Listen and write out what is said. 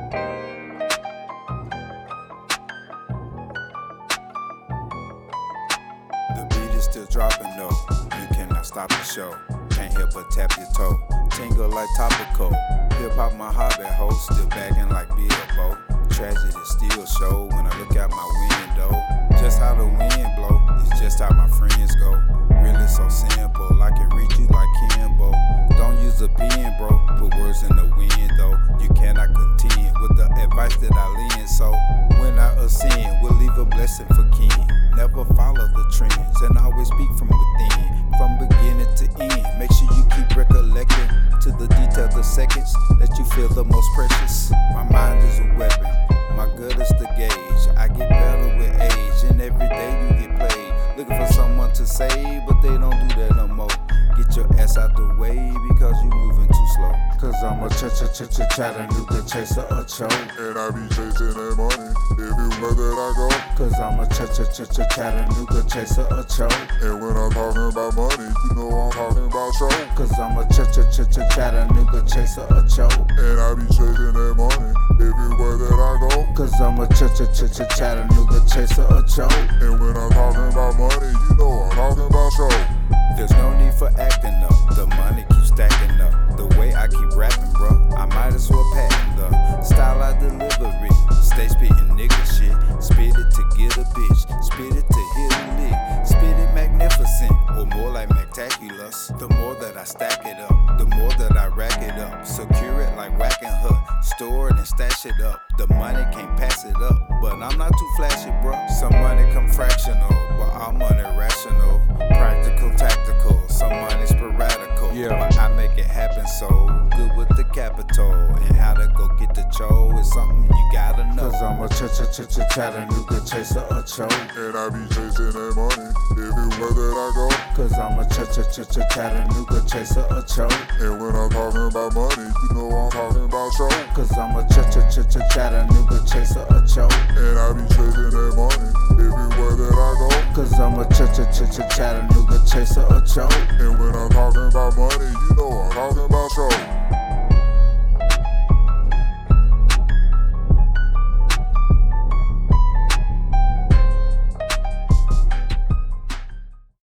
The beat is still dropping though, you cannot stop the show. Can't help but tap your toe, tingle like topical. Hip hop my hobby, ho, still bagging like Bilbo. Tragedy still show when I look out my window. Just how the wind blow, it's just how my friends go. Really so simple, I can reach you like Kimbo. Don't use a pen, bro, put words in the wind though. You cannot contend with the advice that I lend. So when I ascend, we'll leave a blessing for kin. Never follow the trends and always speak from within. From beginning to end, make sure you keep recollecting to the details of seconds that you feel the most precious. My mind is a weapon, my gut is the gauge. I get better with age, and every day you get played. Looking for someone to save, but they don't do that no more. Get your ass out the way because you moving too slow. Cause I'm a Chattanooga chaser, a choke. And I be chasing that money everywhere that I go. Cause I'm a Chattanooga chaser, a choke. And when I'm talking about money, you know I'm talking about show. Cause I'm a Chattanooga chaser, a choke. And I be chasing that money everywhere that I go. Cause I'm a Chattanooga chaser, a choke. And when I'm talking about money, you know I'm talking about show. There's no need for acting up, the money keeps stacking up. The way I keep rapping, bro, I might as well patent the style I delivery. Stay spitting nigga shit, spit it to get a bitch, spit it to hit a lick, spit it magnificent, or more like spectaculous. The more that I stack it up, the more that I rack it up. Secure it like whacking her, store it and stash it up. The money can't pass it up, but I'm not too flashy, bro. Some money come fractional, but all money rational. Practical, tactical, some money's sporadical. Yeah, but I make it happen so good with the capital. And how to go get the cho is something you gotta know. Cause I'm a Chattanooga chaser, a cho. And I be chasing that money everywhere that I go. Cause I'm a Chattanooga chaser, a cho. And when I'm talking about money, you know I'm talking about show. Cause I'm a Chattanooga chaser, a cho. And I be chasing that money everywhere that I go. Cause I'm a Chattanooga chaser, a cho. And when I'm talking about money, you know I'm talking